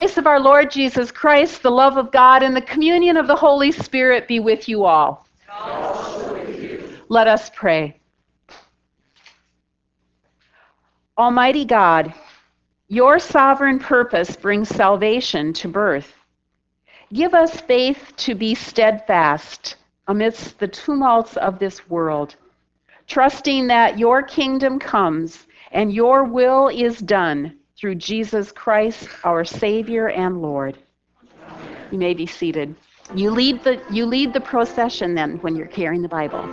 Grace of our Lord Jesus Christ, the love of God, and the communion of the Holy Spirit be with you all. Let us pray. Almighty God, your sovereign purpose brings salvation to birth. Give us faith to be steadfast amidst the tumults of this world, trusting that your kingdom comes and your will is done through Jesus Christ, our Savior and Lord. You may be seated. You lead the procession then when you're carrying the Bible.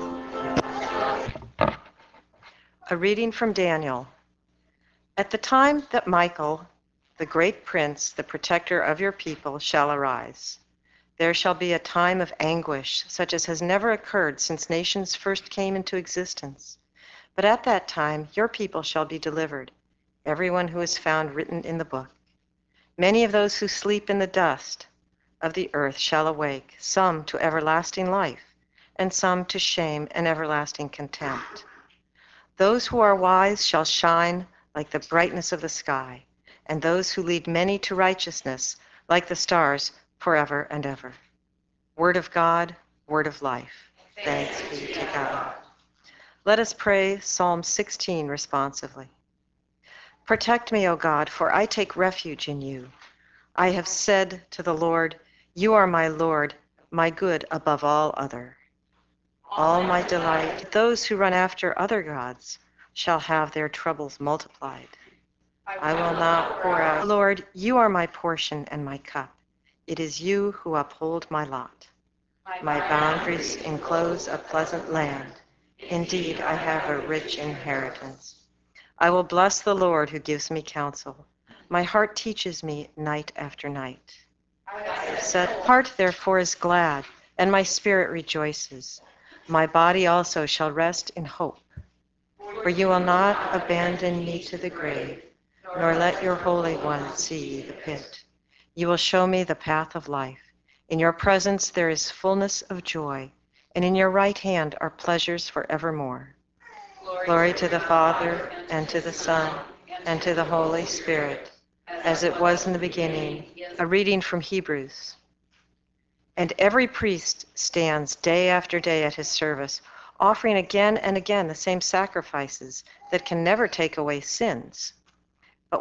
A reading from Daniel. At the time that Michael, the great prince, the protector of your people, shall arise, there shall be a time of anguish such as has never occurred since nations first came into existence. But at that time your people shall be delivered, everyone who is found written in the book. Many of those who sleep in the dust of the earth shall awake, some to everlasting life, and some to shame and everlasting contempt. Those who are wise shall shine like the brightness of the sky, and those who lead many to righteousness like the stars forever and ever. Word of God, word of life. Thanks be to God. Let us pray Psalm 16 responsively. Protect me, O God, for I take refuge in you. I have said to the Lord, you are my Lord, my good above all other. All my delight, those who run after other gods shall have their troubles multiplied. I will not pour out. Lord, you are my portion and my cup. It is you who uphold my lot. My boundaries enclose a pleasant land. Indeed, I have a rich inheritance. I will bless the Lord who gives me counsel. My heart teaches me night after night. Heart therefore is glad, and my spirit rejoices. My body also shall rest in hope. For you will not abandon me to the grave, nor let your Holy One see the pit. You will show me the path of life. In your presence there is fullness of joy, and in your right hand are pleasures forevermore. Glory to the Father, and to the Son, and to the Holy Spirit, as it was in the beginning. A reading from Hebrews. And every priest stands day after day at his service, offering again and again the same sacrifices that can never take away sins. But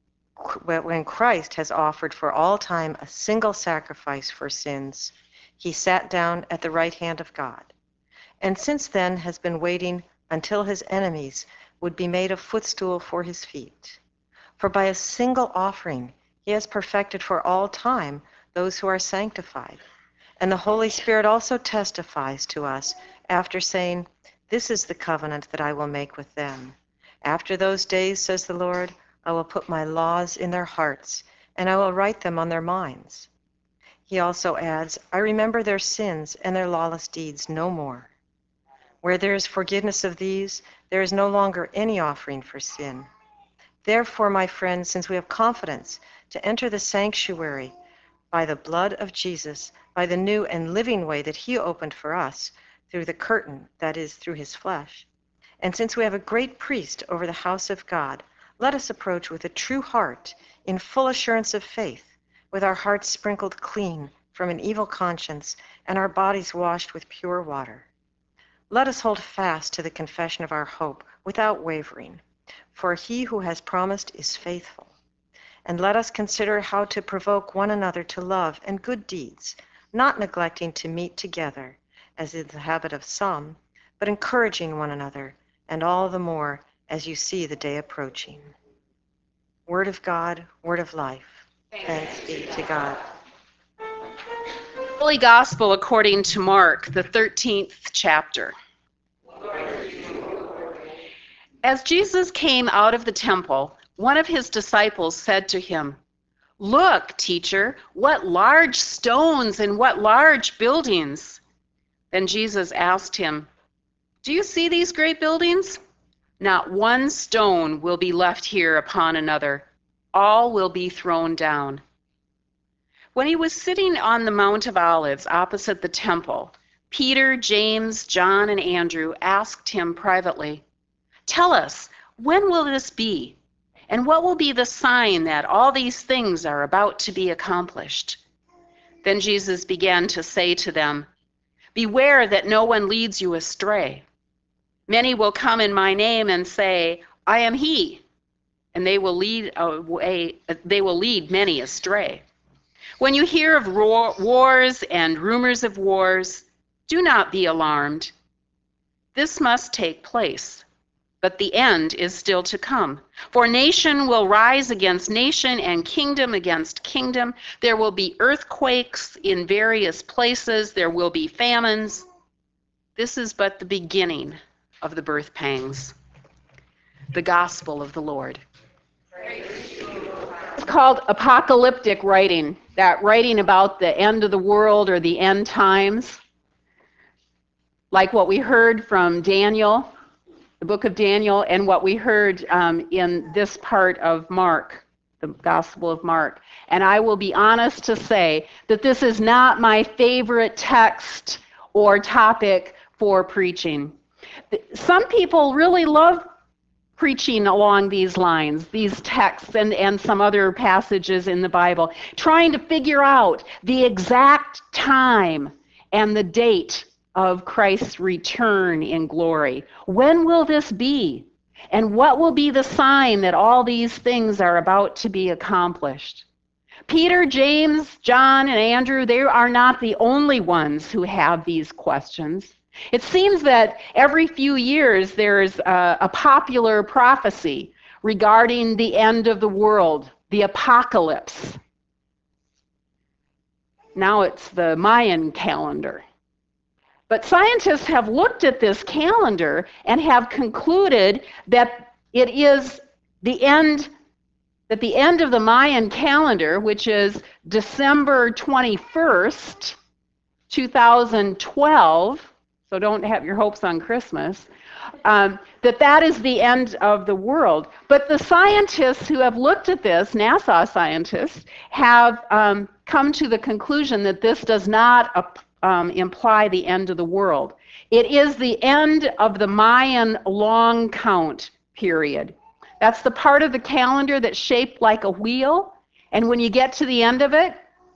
when Christ has offered for all time a single sacrifice for sins, he sat down at the right hand of God, and since then has been waiting until his enemies would be made a footstool for his feet. For by a single offering he has perfected for all time those who are sanctified. And the Holy Spirit also testifies to us after saying, this is the covenant that I will make with them. After those days, says the Lord, I will put my laws in their hearts, and I will write them on their minds. He also adds, I remember their sins and their lawless deeds no more. Where there is forgiveness of these, there is no longer any offering for sin. Therefore, my friends, since we have confidence to enter the sanctuary by the blood of Jesus, by the new and living way that he opened for us through the curtain, that is, through his flesh. And since we have a great priest over the house of God, let us approach with a true heart, in full assurance of faith, with our hearts sprinkled clean from an evil conscience and our bodies washed with pure water. Let us hold fast to the confession of our hope without wavering, for he who has promised is faithful. And let us consider how to provoke one another to love and good deeds, not neglecting to meet together, as is the habit of some, but encouraging one another, and all the more as you see the day approaching. Word of God, word of life. Thanks be to God. Holy Gospel according to Mark, the 13th chapter. As Jesus came out of the temple, one of his disciples said to him, look, teacher, what large stones and what large buildings. Then Jesus asked him, do you see these great buildings? Not one stone will be left here upon another. All will be thrown down. When he was sitting on the Mount of Olives opposite the temple, Peter, James, John, and Andrew asked him privately, tell us, when will this be? And what will be the sign that all these things are about to be accomplished?" Then Jesus began to say to them, "Beware that no one leads you astray. Many will come in my name and say, 'I am he,' and they will lead many astray. When you hear of wars and rumors of wars, do not be alarmed. This must take place, but the end is still to come. For nation will rise against nation and kingdom against kingdom. There will be earthquakes in various places. There will be famines. This is but the beginning of the birth pangs." The Gospel of the Lord. It's called apocalyptic writing, that writing about the end of the world or the end times, like what we heard from Daniel, the book of Daniel, and what we heard in this part of Mark, the Gospel of Mark. And I will be honest to say that this is not my favorite text or topic for preaching. Some people really love preaching along these lines, these texts and some other passages in the Bible, trying to figure out the exact time and the date of Christ's return in glory. When will this be? And what will be the sign that all these things are about to be accomplished? Peter, James, John, and Andrew, they are not the only ones who have these questions. It seems that every few years there's a popular prophecy regarding the end of the world, the apocalypse. Now it's the Mayan calendar. But scientists have looked at this calendar and have concluded that it is the end of the Mayan calendar, which is December 21st, 2012, so don't have your hopes on Christmas, that is the end of the world. But the scientists who have looked at this, NASA scientists, have come to the conclusion that this does not imply the end of the world. It is the end of the Mayan long count period. That's the part of the calendar that's shaped like a wheel, and when you get to the end of it,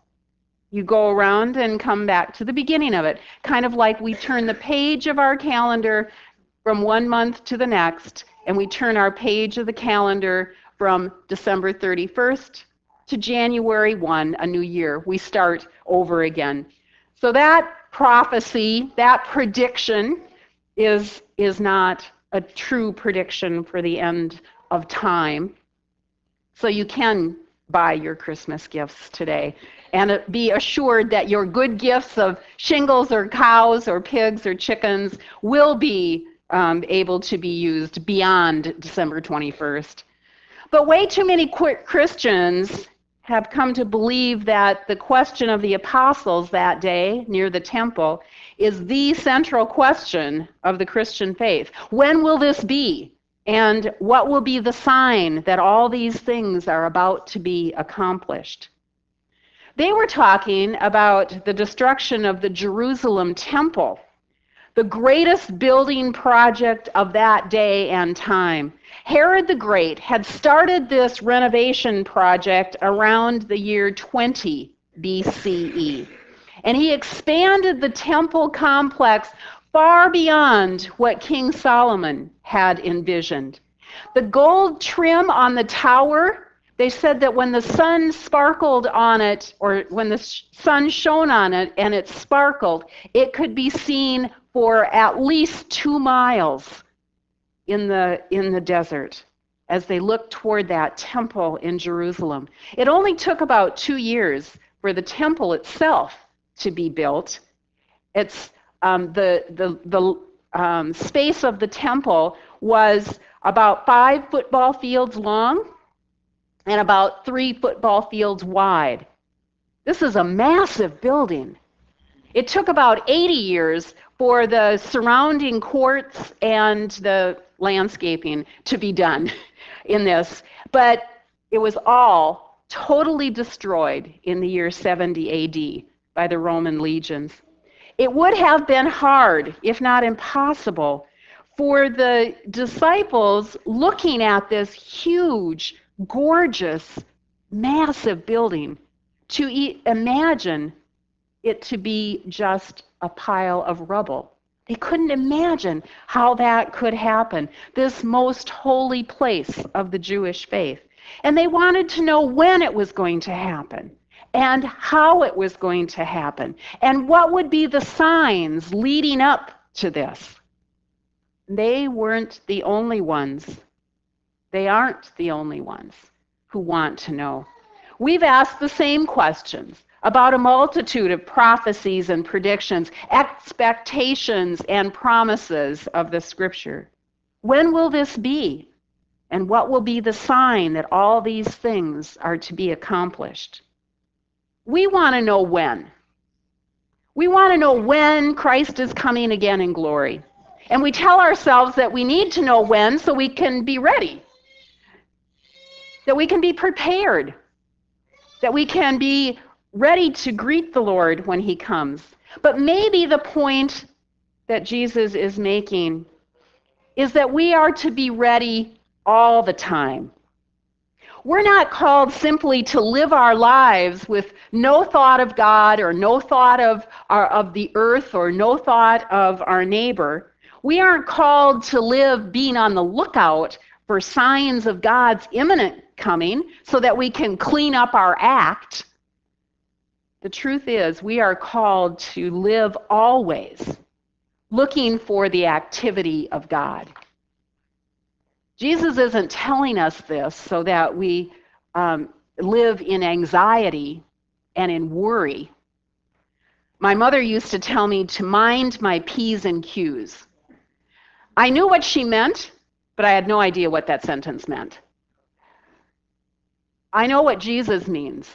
you go around and come back to the beginning of it. Kind of like we turn the page of our calendar from one month to the next, and we turn our page of the calendar from December 31st to January 1, a new year. We start over again. So that prophecy, that prediction is not a true prediction for the end of time. So you can buy your Christmas gifts today and be assured that your good gifts of shingles or cows or pigs or chickens will be able to be used beyond December 21st. But way too many Christians have come to believe that the question of the apostles that day near the temple is the central question of the Christian faith. When will this be? And what will be the sign that all these things are about to be accomplished? They were talking about the destruction of the Jerusalem temple, the greatest building project of that day and time. Herod the Great had started this renovation project around the year 20 BCE, and he expanded the temple complex far beyond what King Solomon had envisioned. The gold trim on the tower, they said that when the sun sparkled on it, or when the sun shone on it and it sparkled, it could be seen for at least 2 miles in the desert as they looked toward that temple in Jerusalem. It only took about 2 years for the temple itself to be built. It's the space of the temple was about 5 football fields long and about 3 football fields wide. This is a massive building. It took about 80 years for the surrounding courts and the landscaping to be done in this, but it was all totally destroyed in the year 70 AD by the Roman legions. It would have been hard, if not impossible, for the disciples looking at this huge gorgeous, massive building, to imagine it to be just a pile of rubble. They couldn't imagine how that could happen, this most holy place of the Jewish faith. And they wanted to know when it was going to happen and how it was going to happen and what would be the signs leading up to this. They weren't the only ones. They aren't the only ones who want to know. We've asked the same questions about a multitude of prophecies and predictions, expectations and promises of the Scripture. When will this be? And what will be the sign that all these things are to be accomplished? We want to know when. We want to know when Christ is coming again in glory. And we tell ourselves that we need to know when so we can be ready, that we can be prepared, that we can be ready to greet the Lord when he comes. But maybe the point that Jesus is making is that we are to be ready all the time. We're not called simply to live our lives with no thought of God or no thought of the earth or no thought of our neighbor. We aren't called to live being on the lookout for signs of God's imminent coming so that we can clean up our act. The truth is, we are called to live always looking for the activity of God. Jesus isn't telling us this so that we live in anxiety and in worry. My mother used to tell me to mind my P's and Q's. I knew what she meant, but I had no idea what that sentence meant. I know what Jesus means.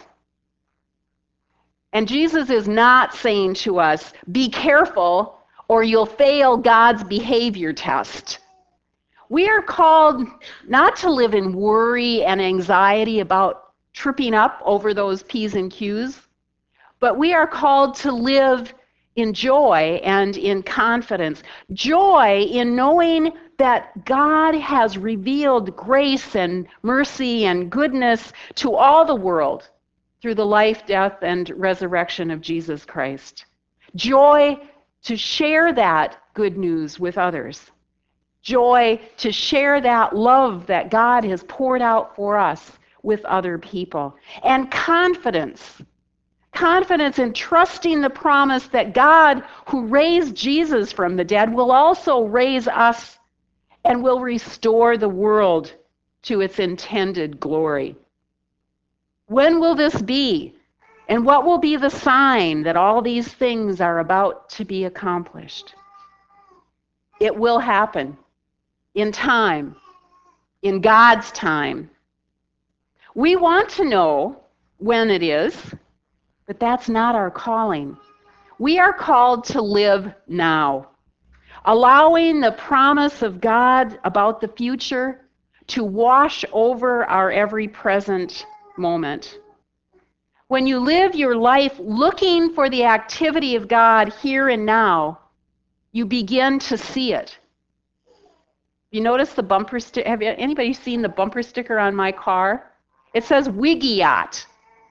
And Jesus is not saying to us, be careful or you'll fail God's behavior test. We are called not to live in worry and anxiety about tripping up over those P's and Q's, but we are called to live in joy and in confidence. Joy in knowing that God has revealed grace and mercy and goodness to all the world through the life, death, and resurrection of Jesus Christ. Joy to share that good news with others. Joy to share that love that God has poured out for us with other people. And confidence in trusting the promise that God, who raised Jesus from the dead, will also raise us and will restore the world to its intended glory. When will this be? And what will be the sign that all these things are about to be accomplished? It will happen in time, in God's time. We want to know when it is, but that's not our calling. We are called to live now, allowing the promise of God about the future to wash over our every present moment. When you live your life looking for the activity of God here and now, you begin to see it. You notice the bumper sticker? Have anybody seen the bumper sticker on my car? It says Wigiat.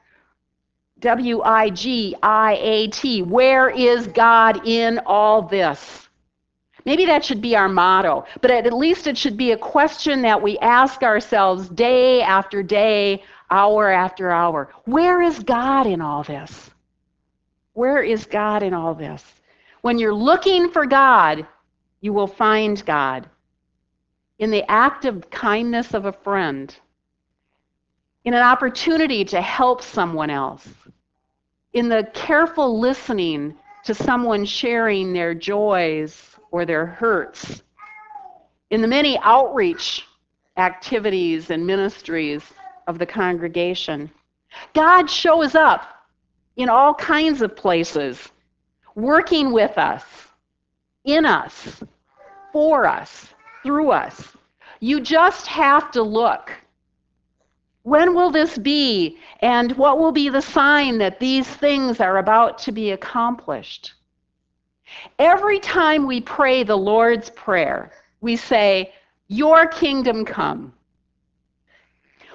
W-I-G-I-A-T. Where is God in all this? Maybe that should be our motto, but at least it should be a question that we ask ourselves day after day, hour after hour. Where is God in all this? Where is God in all this? When you're looking for God, you will find God. In the act of kindness of a friend, in an opportunity to help someone else, in the careful listening to someone sharing their joys or their hurts, in the many outreach activities and ministries of the congregation. God shows up in all kinds of places, working with us, in us, for us, through us. You just have to look. When will this be? And what will be the sign that these things are about to be accomplished? Every time we pray the Lord's Prayer, we say, your kingdom come.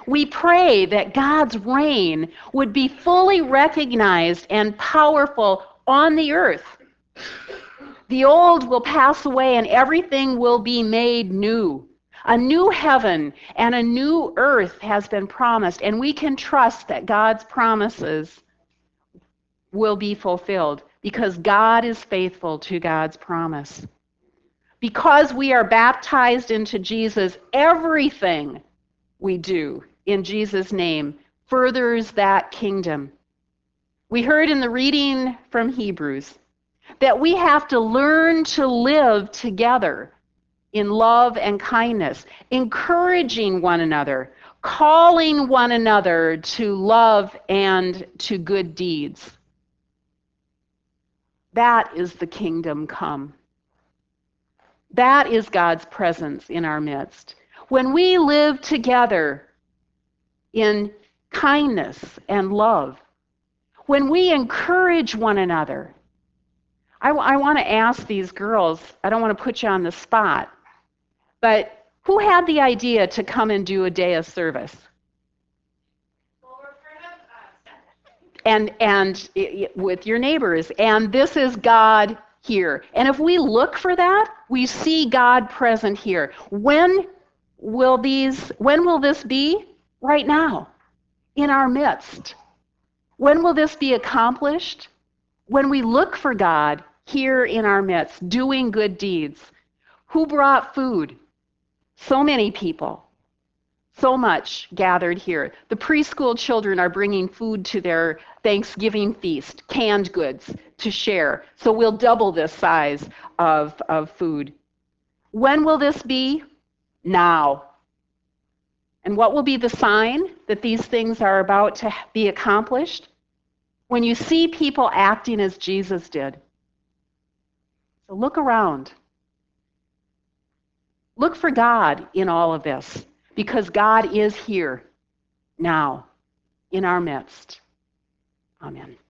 We pray that God's reign would be fully recognized and powerful on the earth. The old will pass away and everything will be made new. A new heaven and a new earth has been promised, and we can trust that God's promises will be fulfilled because God is faithful to God's promise. Because we are baptized into Jesus, everything we do in Jesus' name furthers that kingdom. We heard in the reading from Hebrews that we have to learn to live together in love and kindness, encouraging one another, calling one another to love and to good deeds. That is the kingdom come. That is God's presence in our midst. When we live together in kindness and love, when we encourage one another, I want to ask these girls, I don't want to put you on the spot, but who had the idea to come and do a day of service? And with your neighbors. And this is God here. And if we look for that, we see God present here. When will this be? Right now, in our midst. When will this be accomplished? When we look for God here in our midst, doing good deeds. Who brought food? So many people. So much gathered here. The preschool children are bringing food to their Thanksgiving feast, canned goods to share. So we'll double this size of food. When will this be? Now. And what will be the sign that these things are about to be accomplished? When you see people acting as Jesus did. So look around. Look for God in all of this, because God is here now in our midst. Amen.